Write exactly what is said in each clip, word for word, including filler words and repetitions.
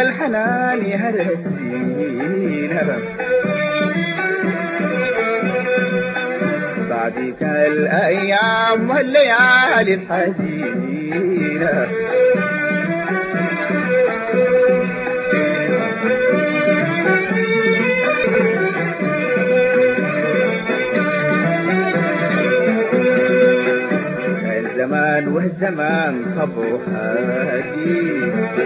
والحنان يهرسينا بعدك الأيام والليالي الحزينة الزمان والزمان خبو هادي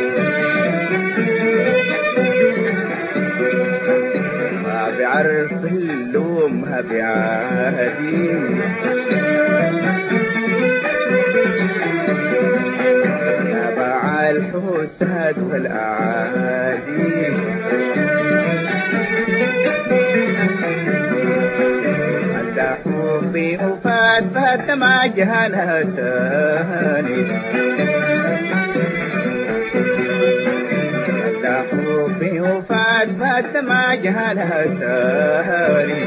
ما بيعرف اللوم ما بيعادي يا باع الحساد والأعادي حبي وفات فات ما جهلها تاني حبي وفات فات ما جهلها تاني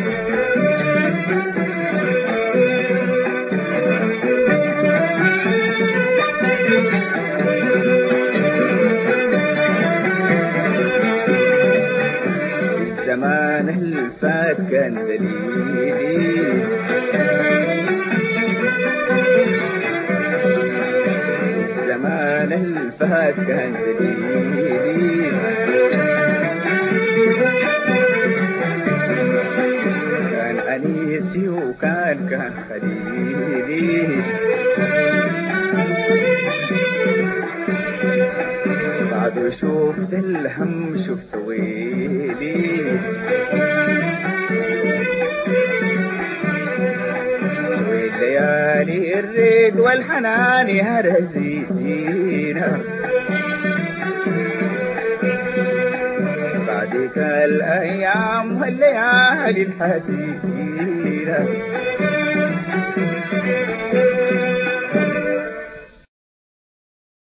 الزمان الفات كان دليلي الزمان الفات كان دليلي كان أنيسي وكان كان خليلي بعد شوفت الهم شفت ويلي والليالي الريد والحنان يهرزينا بعدك الأيام والليالي الحزينة